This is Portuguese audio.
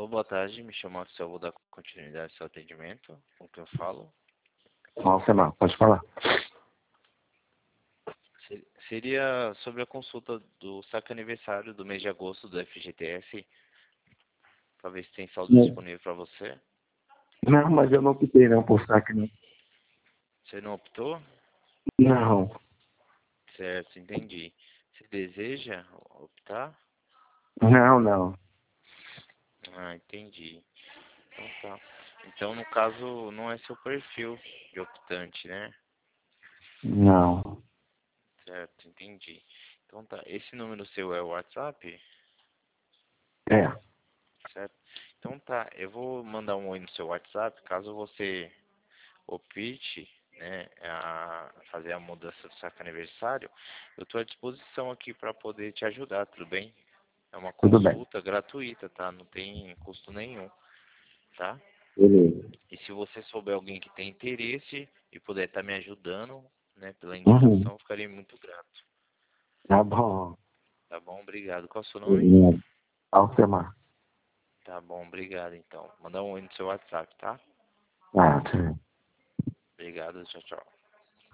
boa tarde. Me chamo Axel, vou dar continuidade ao seu atendimento. Com quem eu falo? Alcemar, pode falar. Seria sobre a consulta do saque aniversário do mês de agosto do FGTS, para ver se tem saldo disponível para você. Não, mas eu não optei não por saque, não. Você não optou? Não. Certo, entendi. Você deseja optar? Não, não. Ah, entendi. Então tá. Então, no caso, não é seu perfil de optante, né? Não. Certo, entendi. Então tá. Esse número seu é o WhatsApp? É. Certo? Então tá. Eu vou mandar um oi no seu WhatsApp, caso você opte, né, a fazer a mudança do saque aniversário. Eu estou à disposição aqui para poder te ajudar, tudo bem? É uma Tudo bem. consulta gratuita, tá? Não tem custo nenhum, tá? Beleza. E se você souber alguém que tem interesse e puder estar me ajudando, né, pela Uhum. indicação, eu ficaria muito grato. Tá bom. Tá bom? Obrigado. Qual é o seu nome? Beleza. Alcemar. Tá bom, obrigado então. Manda um oi no seu WhatsApp, tá? Ah, tchau. Obrigado, tchau, tchau.